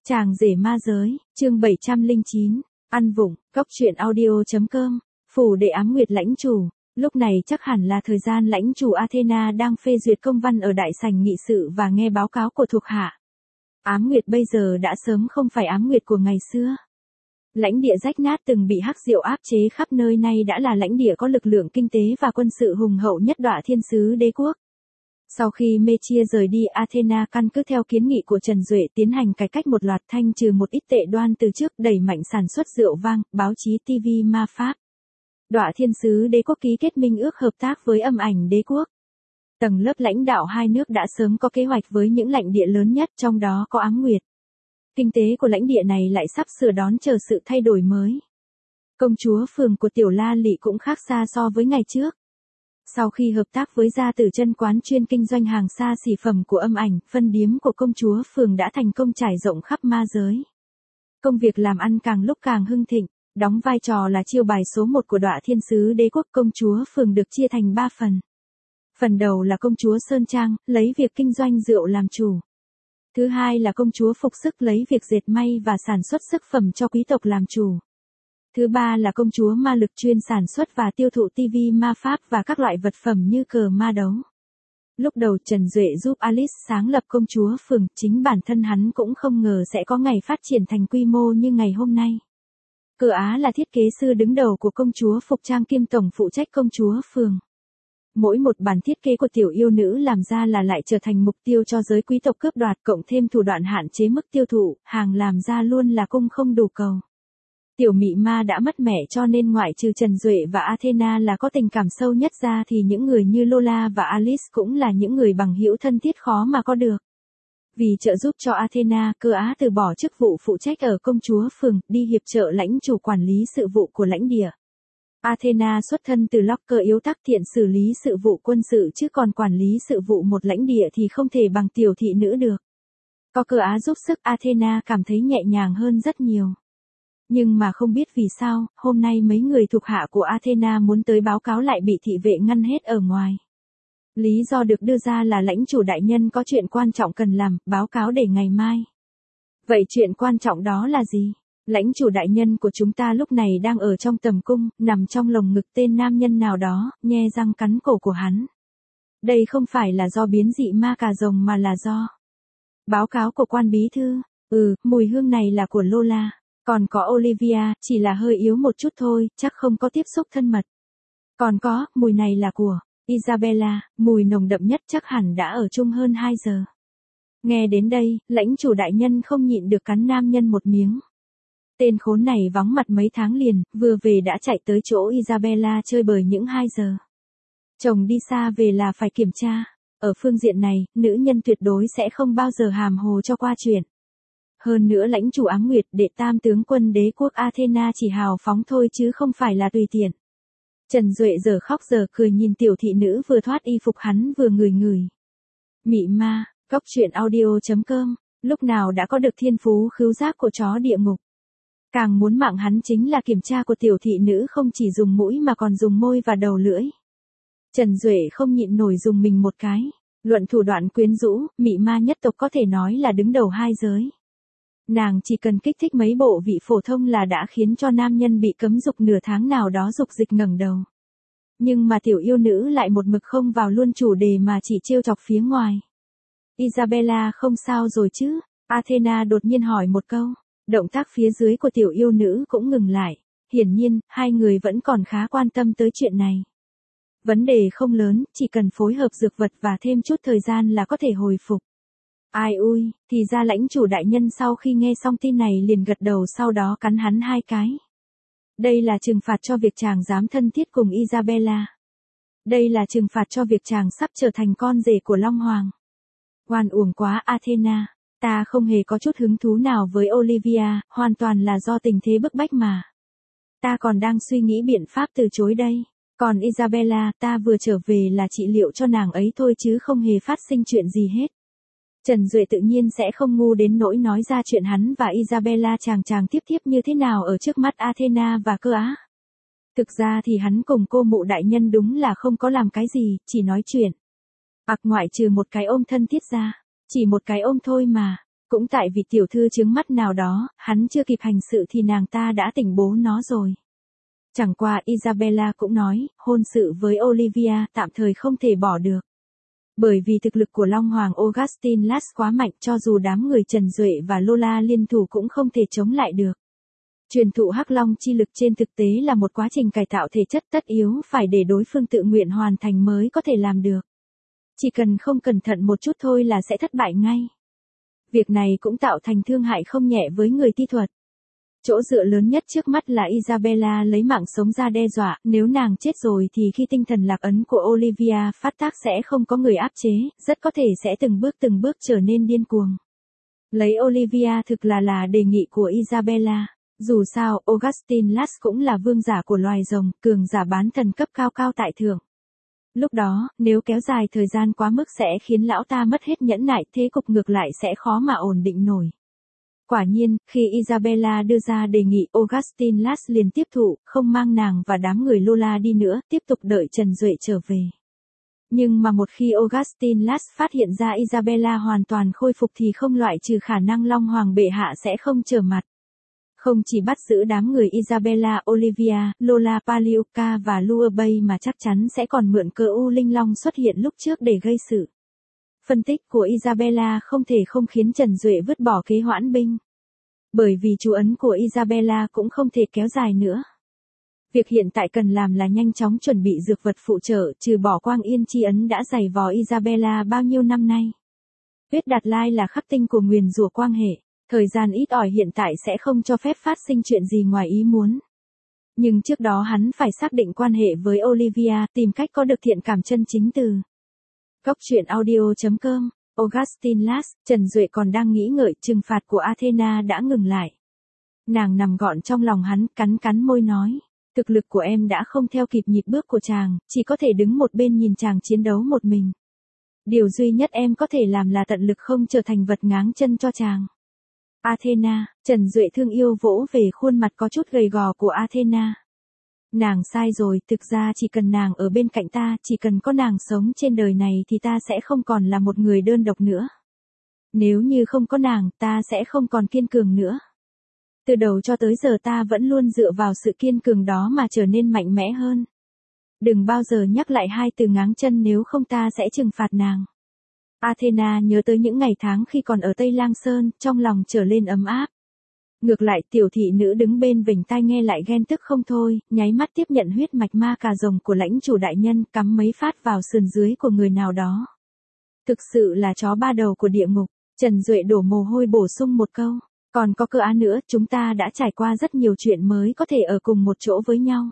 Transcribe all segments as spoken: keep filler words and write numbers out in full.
Chàng rể ma giới, chương bảy trăm lẻ chín, ăn vụng, cóc truyện audio.com, phủ đệ ám nguyệt lãnh chủ. Lúc này chắc hẳn là thời gian lãnh chủ Athena đang phê duyệt công văn ở đại sảnh nghị sự và nghe báo cáo của thuộc hạ. Ám nguyệt bây giờ đã sớm không phải ám nguyệt của ngày xưa. Lãnh địa rách nát từng bị hắc diệu áp chế khắp nơi nay đã là lãnh địa có lực lượng kinh tế và quân sự hùng hậu nhất Đọa Thiên Sứ Đế quốc. Sau khi Mechia rời đi, Athena căn cứ theo kiến nghị của Trần Duệ tiến hành cải cách một loạt, thanh trừ một ít tệ đoan từ trước, đẩy mạnh sản xuất rượu vang, báo chí ti vi ma pháp. Đọa Thiên Sứ Đế quốc ký kết minh ước hợp tác với Âm Ảnh Đế quốc. Tầng lớp lãnh đạo hai nước đã sớm có kế hoạch với những lãnh địa lớn nhất, trong đó có Ám Nguyệt. Kinh tế của lãnh địa này lại sắp sửa đón chờ sự thay đổi mới. Công chúa phường của Tiểu La Lị cũng khác xa so với ngày trước. Sau khi hợp tác với gia tử chân quán chuyên kinh doanh hàng xa xỉ phẩm của Âm Ảnh, phân điếm của công chúa phường đã thành công trải rộng khắp ma giới. Công việc làm ăn càng lúc càng hưng thịnh, đóng vai trò là chiêu bài số một của Đọa Thiên Sứ Đế quốc. Công chúa phường được chia thành ba phần. Phần đầu là công chúa Sơn Trang, lấy việc kinh doanh rượu làm chủ. Thứ hai là công chúa Phục Sức, lấy việc dệt may và sản xuất sức phẩm cho quý tộc làm chủ. Thứ ba là công chúa Ma Lực, chuyên sản xuất và tiêu thụ ti vi ma pháp và các loại vật phẩm như cờ ma đấu. Lúc đầu Trần Duệ giúp Alice sáng lập công chúa phường, chính bản thân hắn cũng không ngờ sẽ có ngày phát triển thành quy mô như ngày hôm nay. Cờ Á là thiết kế sư đứng đầu của công chúa Phục Trang kiêm tổng phụ trách công chúa phường. Mỗi một bản thiết kế của tiểu yêu nữ làm ra là lại trở thành mục tiêu cho giới quý tộc cướp đoạt, cộng thêm thủ đoạn hạn chế mức tiêu thụ, hàng làm ra luôn là cung không đủ cầu. Tiểu mị ma đã mất mẹ, cho nên ngoại trừ Trần Duệ và Athena là có tình cảm sâu nhất ra thì những người như Lola và Alice cũng là những người bằng hữu thân thiết khó mà có được. Vì trợ giúp cho Athena, Cơ Á từ bỏ chức vụ phụ trách ở công chúa phường, đi hiệp trợ lãnh chủ quản lý sự vụ của lãnh địa. Athena xuất thân từ Locker, yếu tác thiện xử lý sự vụ quân sự, chứ còn quản lý sự vụ một lãnh địa thì không thể bằng tiểu thị nữ được. Có Cơ Á giúp sức, Athena cảm thấy nhẹ nhàng hơn rất nhiều. Nhưng mà không biết vì sao, hôm nay mấy người thuộc hạ của Athena muốn tới báo cáo lại bị thị vệ ngăn hết ở ngoài. Lý do được đưa ra là lãnh chủ đại nhân có chuyện quan trọng cần làm, báo cáo để ngày mai. Vậy chuyện quan trọng đó là gì? Lãnh chủ đại nhân của chúng ta lúc này đang ở trong tầm cung, nằm trong lồng ngực tên nam nhân nào đó, nhe răng cắn cổ của hắn. Đây không phải là do biến dị ma cà rồng mà là do báo cáo của quan bí thư. Ừ, mùi hương này là của Lola. Còn có Olivia, chỉ là hơi yếu một chút thôi, chắc không có tiếp xúc thân mật. Còn có, mùi này là của Isabella, mùi nồng đậm nhất, chắc hẳn đã ở chung hơn hai giờ. Nghe đến đây, lãnh chủ đại nhân không nhịn được cắn nam nhân một miếng. Tên khốn này vắng mặt mấy tháng liền, vừa về đã chạy tới chỗ Isabella chơi bời những hai giờ. Chồng đi xa về là phải kiểm tra. Ở phương diện này, nữ nhân tuyệt đối sẽ không bao giờ hàm hồ cho qua chuyện. Hơn nữa lãnh chủ Ám Nguyệt, đệ tam tướng quân đế quốc Athena chỉ hào phóng thôi chứ không phải là tùy tiện. Trần Duệ giờ khóc giờ cười nhìn tiểu thị nữ vừa thoát y phục hắn vừa ngửi ngửi. Mị ma, cóc truyện audio.com, lúc nào đã có được thiên phú khứu giác của chó địa ngục. Càng muốn mạng hắn chính là kiểm tra của tiểu thị nữ không chỉ dùng mũi mà còn dùng môi và đầu lưỡi. Trần Duệ không nhịn nổi dùng mình một cái. Luận thủ đoạn quyến rũ, mị ma nhất tộc có thể nói là đứng đầu hai giới. Nàng chỉ cần kích thích mấy bộ vị phổ thông là đã khiến cho nam nhân bị cấm dục nửa tháng nào đó dục dịch ngẩng đầu. Nhưng mà tiểu yêu nữ lại một mực không vào luôn chủ đề mà chỉ trêu chọc phía ngoài. Isabella không sao rồi chứ? Athena đột nhiên hỏi một câu. Động tác phía dưới của tiểu yêu nữ cũng ngừng lại. Hiển nhiên, hai người vẫn còn khá quan tâm tới chuyện này. Vấn đề không lớn, chỉ cần phối hợp dược vật và thêm chút thời gian là có thể hồi phục. Ai ui, thì ra lãnh chủ đại nhân sau khi nghe xong tin này liền gật đầu, sau đó cắn hắn hai cái. Đây là trừng phạt cho việc chàng dám thân thiết cùng Isabella. Đây là trừng phạt cho việc chàng sắp trở thành con rể của Long Hoàng. Oan uổng quá Athena, ta không hề có chút hứng thú nào với Olivia, hoàn toàn là do tình thế bức bách mà. Ta còn đang suy nghĩ biện pháp từ chối đây. Còn Isabella, ta vừa trở về là trị liệu cho nàng ấy thôi chứ không hề phát sinh chuyện gì hết. Trần Duệ tự nhiên sẽ không ngu đến nỗi nói ra chuyện hắn và Isabella chàng chàng tiếp tiếp như thế nào ở trước mắt Athena và Cơ Á. Thực ra thì hắn cùng cô mụ đại nhân đúng là không có làm cái gì, chỉ nói chuyện. Ặc ngoại trừ một cái ôm thân thiết ra, chỉ một cái ôm thôi mà. Cũng tại vì tiểu thư chướng mắt nào đó, hắn chưa kịp hành sự thì nàng ta đã tỉnh bố nó rồi. Chẳng qua Isabella cũng nói, hôn sự với Olivia tạm thời không thể bỏ được. Bởi vì thực lực của Long Hoàng Augustin Lass quá mạnh, cho dù đám người Trần Duệ và Lola liên thủ cũng không thể chống lại được. Truyền thụ Hắc Long chi lực trên thực tế là một quá trình cải tạo thể chất tất yếu phải để đối phương tự nguyện hoàn thành mới có thể làm được. Chỉ cần không cẩn thận một chút thôi là sẽ thất bại ngay. Việc này cũng tạo thành thương hại không nhẹ với người thi thuật. Chỗ dựa lớn nhất trước mắt là Isabella lấy mạng sống ra đe dọa, nếu nàng chết rồi thì khi tinh thần lạc ấn của Olivia phát tác sẽ không có người áp chế, rất có thể sẽ từng bước từng bước trở nên điên cuồng. Lấy Olivia thực là là đề nghị của Isabella. Dù sao, Augustin Lass cũng là vương giả của loài rồng, cường giả bán thần cấp cao cao tại thượng. Lúc đó, nếu kéo dài thời gian quá mức sẽ khiến lão ta mất hết nhẫn nại, thế cục ngược lại sẽ khó mà ổn định nổi. Quả nhiên, khi Isabella đưa ra đề nghị, Augustin Lass liền tiếp thụ, không mang nàng và đám người Lola đi nữa, tiếp tục đợi Trần Duệ trở về. Nhưng mà một khi Augustin Lass phát hiện ra Isabella hoàn toàn khôi phục thì không loại trừ khả năng Long Hoàng bệ hạ sẽ không trở mặt. Không chỉ bắt giữ đám người Isabella, Olivia, Lola Palliuca và Luobei mà chắc chắn sẽ còn mượn cơ U Linh Long xuất hiện lúc trước để gây sự. Phân tích của Isabella không thể không khiến Trần Duệ vứt bỏ kế hoãn binh. Bởi vì chú ấn của Isabella cũng không thể kéo dài nữa. Việc hiện tại cần làm là nhanh chóng chuẩn bị dược vật phụ trợ, trừ bỏ Quang Yên chi ấn đã giày vò Isabella bao nhiêu năm nay. Huyết Đạt Lai là khắc tinh của nguyền rủa quang hệ. Thời gian ít ỏi hiện tại sẽ không cho phép phát sinh chuyện gì ngoài ý muốn. Nhưng trước đó hắn phải xác định quan hệ với Olivia, tìm cách có được thiện cảm chân chính từ. Góc truyện audio chấm com, Augustin Lass, Trần Duệ còn đang nghĩ ngợi, trừng phạt của Athena đã ngừng lại. Nàng nằm gọn trong lòng hắn, cắn cắn môi nói, thực lực của em đã không theo kịp nhịp bước của chàng, chỉ có thể đứng một bên nhìn chàng chiến đấu một mình. Điều duy nhất em có thể làm là tận lực không trở thành vật ngáng chân cho chàng. Athena, Trần Duệ thương yêu vỗ về khuôn mặt có chút gầy gò của Athena. Nàng sai rồi, thực ra chỉ cần nàng ở bên cạnh ta, chỉ cần có nàng sống trên đời này thì ta sẽ không còn là một người đơn độc nữa. Nếu như không có nàng, ta sẽ không còn kiên cường nữa. Từ đầu cho tới giờ ta vẫn luôn dựa vào sự kiên cường đó mà trở nên mạnh mẽ hơn. Đừng bao giờ nhắc lại hai từ ngáng chân, nếu không ta sẽ trừng phạt nàng. Athena nhớ tới những ngày tháng khi còn ở Tây Lang Sơn, trong lòng trở lên ấm áp. Ngược lại tiểu thị nữ đứng bên vểnh tai nghe lại ghen tức không thôi, nháy mắt tiếp nhận huyết mạch ma cà rồng của lãnh chủ đại nhân, cắm mấy phát vào sườn dưới của người nào đó. Thực sự là chó ba đầu của địa ngục. Trần Duệ đổ mồ hôi bổ sung một câu, còn có cơ á nữa, chúng ta đã trải qua rất nhiều chuyện mới có thể ở cùng một chỗ với nhau.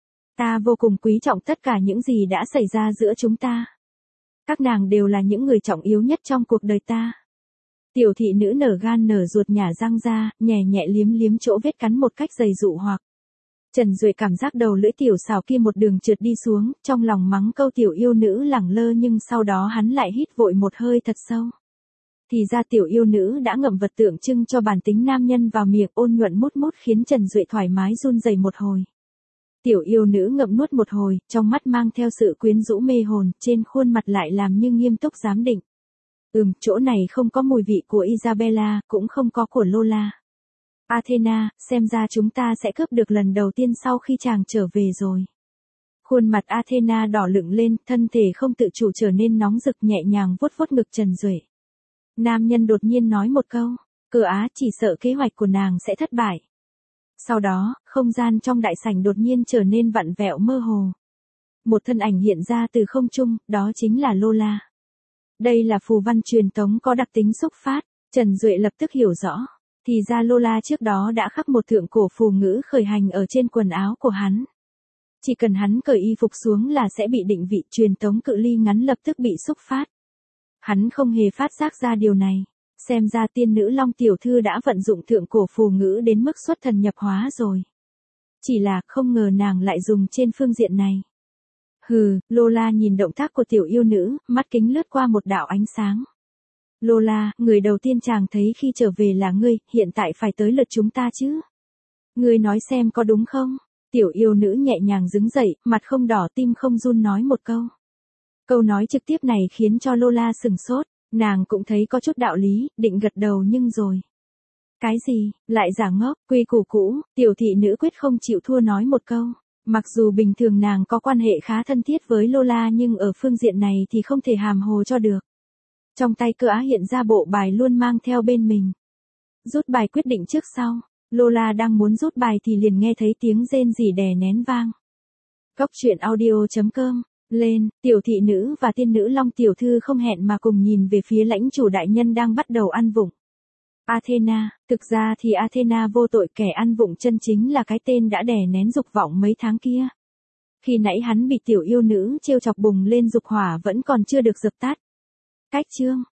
Ta vô cùng quý trọng tất cả những gì đã xảy ra giữa chúng ta. Các nàng đều là những người trọng yếu nhất trong cuộc đời ta. Tiểu thị nữ nở gan nở ruột nhả răng ra, nhẹ nhẹ liếm liếm chỗ vết cắn một cách dày dụ hoặc. Trần Duệ cảm giác đầu lưỡi tiểu xào kia một đường trượt đi xuống, trong lòng mắng câu tiểu yêu nữ lẳng lơ, nhưng sau đó hắn lại hít vội một hơi thật sâu. Thì ra tiểu yêu nữ đã ngậm vật tượng trưng cho bản tính nam nhân vào miệng, ôn nhuận mút mút khiến Trần Duệ thoải mái run rẩy một hồi. Tiểu yêu nữ ngậm nuốt một hồi, trong mắt mang theo sự quyến rũ mê hồn, trên khuôn mặt lại làm như nghiêm túc giám định. Ừm, chỗ này không có mùi vị của Isabella, cũng không có của Lola. Athena, xem ra chúng ta sẽ cướp được lần đầu tiên sau khi chàng trở về rồi. Khuôn mặt Athena đỏ lựng lên, thân thể không tự chủ trở nên nóng rực, nhẹ nhàng vuốt vuốt ngực Trần Duệ. Nam nhân đột nhiên nói một câu, cơ á, chỉ sợ kế hoạch của nàng sẽ thất bại. Sau đó, không gian trong đại sảnh đột nhiên trở nên vặn vẹo mơ hồ. Một thân ảnh hiện ra từ không trung, đó chính là Lola. Đây là phù văn truyền tống có đặc tính xúc phát, Trần Duệ lập tức hiểu rõ. Thì ra Lola trước đó đã khắc một thượng cổ phù ngữ khởi hành ở trên quần áo của hắn. Chỉ cần hắn cởi y phục xuống là sẽ bị định vị, truyền tống cự ly ngắn lập tức bị xúc phát. Hắn không hề phát giác ra điều này. Xem ra tiên nữ Long tiểu thư đã vận dụng thượng cổ phù ngữ đến mức xuất thần nhập hóa rồi. Chỉ là không ngờ nàng lại dùng trên phương diện này. Hừ, Lola nhìn động tác của tiểu yêu nữ, mắt kính lướt qua một đạo ánh sáng. Lola, người đầu tiên chàng thấy khi trở về là ngươi, hiện tại phải tới lượt chúng ta chứ. Ngươi nói xem có đúng không? Tiểu yêu nữ nhẹ nhàng đứng dậy, mặt không đỏ tim không run nói một câu. Câu nói trực tiếp này khiến cho Lola sừng sốt. Nàng cũng thấy có chút đạo lý, định gật đầu nhưng rồi. Cái gì, lại giả ngốc, quy củ cũ, tiểu thị nữ quyết không chịu thua nói một câu. Mặc dù bình thường nàng có quan hệ khá thân thiết với Lola nhưng ở phương diện này thì không thể hàm hồ cho được. Trong tay cơ á hiện ra bộ bài luôn mang theo bên mình. Rút bài quyết định trước sau, Lola đang muốn rút bài thì liền nghe thấy tiếng rên rỉ đè nén vang. Góc truyện audio chấm com, lên, tiểu thị nữ và tiên nữ Long tiểu thư không hẹn mà cùng nhìn về phía lãnh chủ đại nhân đang bắt đầu ăn vụng. Athena, thực ra thì Athena vô tội, kẻ ăn vụng chân chính là cái tên đã đè nén dục vọng mấy tháng kia. Khi nãy hắn bị tiểu yêu nữ trêu chọc bùng lên dục hỏa vẫn còn chưa được dập tắt. Cách chương